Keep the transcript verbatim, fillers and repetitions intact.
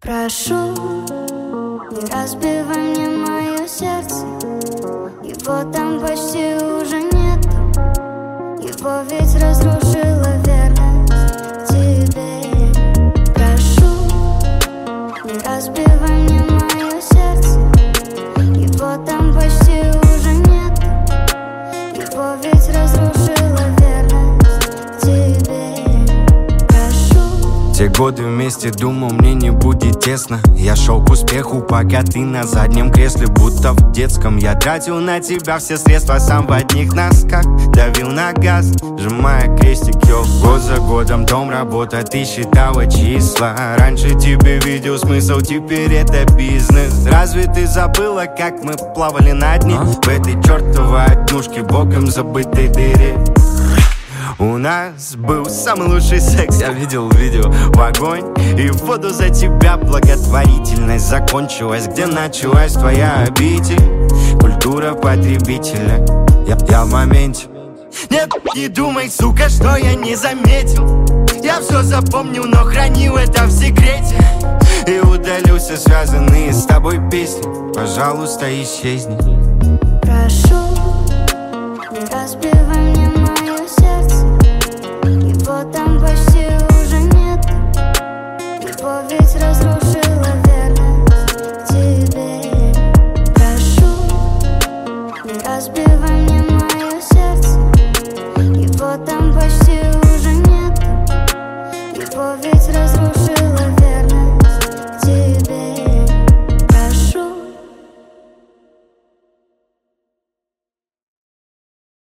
Прошу, не разбивай мне мое сердце. Его там почти уже нету. Его ведь разрушила верность тебе. Прошу, не разбивай мне мое сердце. Его там почти уже нету. Его ведь разрушила верность тебе. Прошу. Те годы вместе думал, мне не будет тесно. Я шел к успеху, пока ты на заднем кресле, будто в детском. Я тратил на тебя все средства, сам в одних носках давил на газ, сжимая крестик, йо. Год за годом, дом, работа, ты считала числа. Раньше тебе видел смысл, теперь это бизнес. Разве ты забыла, как мы плавали на дне в этой чертовой однушке, боком забытой дыре? У нас был самый лучший секс. Я видел видео в огонь и в воду за тебя. Благотворительность закончилась, где началась твоя обитель. Культура потребителя. Я, я в моменте. Нет, не думай, сука, что я не заметил. Я все запомнил, но хранил это в секрете. И удалил все связанные с тобой песни. Пожалуйста, исчезни. Прошу, не разбивай